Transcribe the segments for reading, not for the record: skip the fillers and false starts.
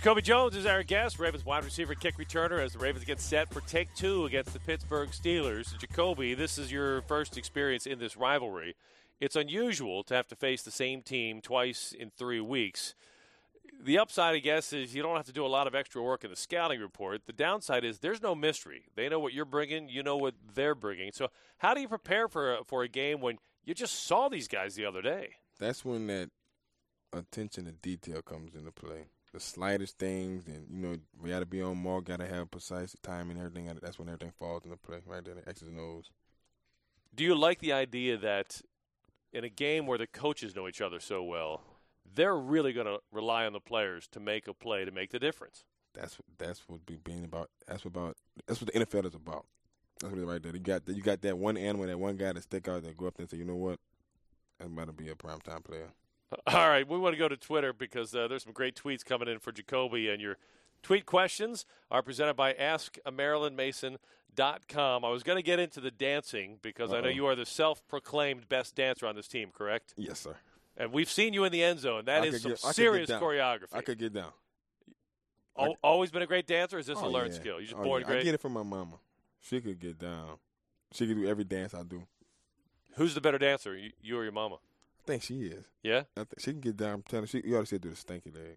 Jacoby Jones is our guest, Ravens wide receiver kick returner, as the Ravens get set for take two against the Pittsburgh Steelers. Jacoby, this is your first experience in this rivalry. It's unusual to have to face the same team twice in 3 weeks. The upside, I guess, is you don't have to do a lot of extra work in the scouting report. The downside is there's no mystery. They know what you're bringing. You know what they're bringing. So how do you prepare for a game when you just saw these guys the other day? That's when that attention to detail comes into play. The slightest things, and, we got to be on mark, got to have precise time and everything. That's when everything falls into play, right there, the X's and O's. Do you like the idea that in a game where the coaches know each other so well, they're really going to rely on the players to make a play to make the difference? That's what being about. That's what the NFL is about. That's what it is right there. You got that one animal, that one guy that stick out that go up there and say, you know what, I'm about to be a primetime player. All right, we want to go to Twitter because there's some great tweets coming in for Jacoby, and your tweet questions are presented by AskMarilynMason.com. I was going to get into the dancing because I know you are the self-proclaimed best dancer on this team, correct? Yes, sir. And we've seen you in the end zone. That is some serious choreography. I could get down. Always been a great dancer, or is this a learned skill? You just born great? I get it from my mama. She could get down. She could do every dance I do. Who's the better dancer, you or your mama? I think she is. Yeah? I think she can get down. I'm telling you, you ought to see her do the stinky leg.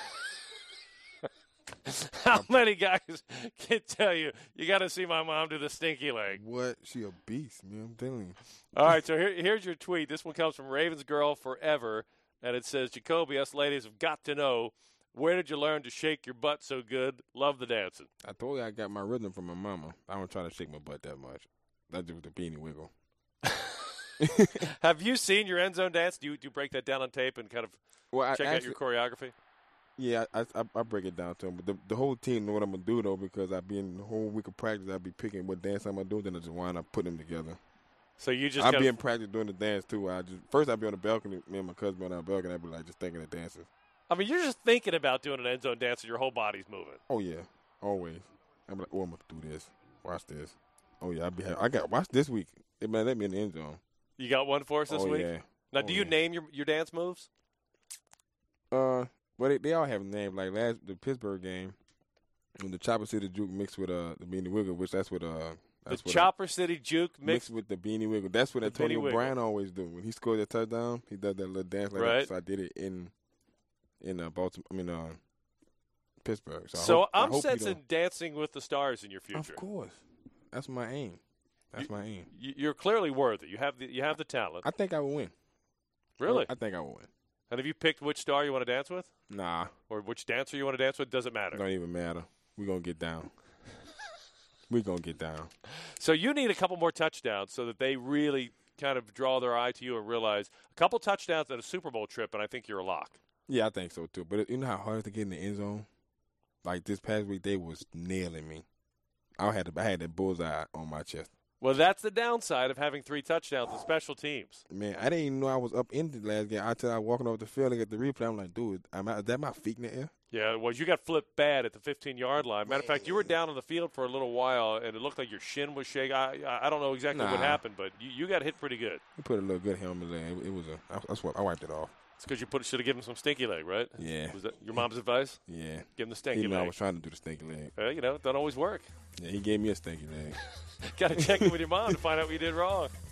How many guys can tell you got to see my mom do the stinky leg? What? She a beast, man. I'm telling you. All right, so here's your tweet. This one comes from Ravens Girl Forever, and it says, Jacoby, us ladies have got to know, where did you learn to shake your butt so good? Love the dancing. I told you I got my rhythm from my mama. I don't try to shake my butt that much. That's just the beanie wiggle. Have you seen your end zone dance? Do you break that down on tape and kind of check out your choreography? Yeah, I break it down to them. But the whole team know what I'm going to do, though, because I be in the whole week of practice, I be picking what dance I'm going to do, then I just wind up putting them together. So you just I'll be in practice doing the dance, too. First, I'll be on the balcony. Me and my cousin be on the balcony. I'll be like just thinking of dances. I mean, you're just thinking about doing an end zone dance and your whole body's moving. Oh, yeah. Always. I'm like, I'm going to do this. Watch this. Oh, yeah. Watch this week. They might let me in the end zone. You got one for us this week? Yeah. Now, do you name your dance moves? Well, they all have names. Like the Pittsburgh game, when the Chopper City Juke mixed with the Beanie Wiggle, which that's what the Chopper City Juke mixed with the Beanie Wiggle. That's what Antonio Brown always do. When he scored that touchdown, he does that little dance like that. So I did it in Baltimore. Pittsburgh. So I'm sensing Dancing with the Stars in your future. Of course, that's my aim. My aim. You're clearly worthy. You have the talent. I think I will win. Really? I think I will win. And have you picked which star you want to dance with? Nah. Or which dancer you want to dance with? Doesn't matter. Don't even matter. We're going to get down. We're going to get down. So you need a couple more touchdowns so that they really kind of draw their eye to you and realize a couple touchdowns at a Super Bowl trip, and I think you're a lock. Yeah, I think so, too. But you know how hard it is to get in the end zone? Like this past week, they was nailing me. I had that bullseye on my chest. Well, that's the downside of having 3 touchdowns in special teams. Man, I didn't even know I was up in the last game until I was walking off the field and get the replay. I'm like, dude, is that my feet in the air? Yeah, well, you got flipped bad at the 15-yard line. Matter of fact, you were down on the field for a little while, and it looked like your shin was shaking. I don't know exactly what happened, but you got hit pretty good. You put a little good helmet there. It was that's what I wiped it off. It's because you should have given him some stinky leg, right? Yeah. Was that your mom's advice? Yeah. Give him the stinky leg. I was trying to do the stinky leg. It doesn't always work. Yeah, he gave me a stinky leg. Got to check in with your mom to find out what you did wrong.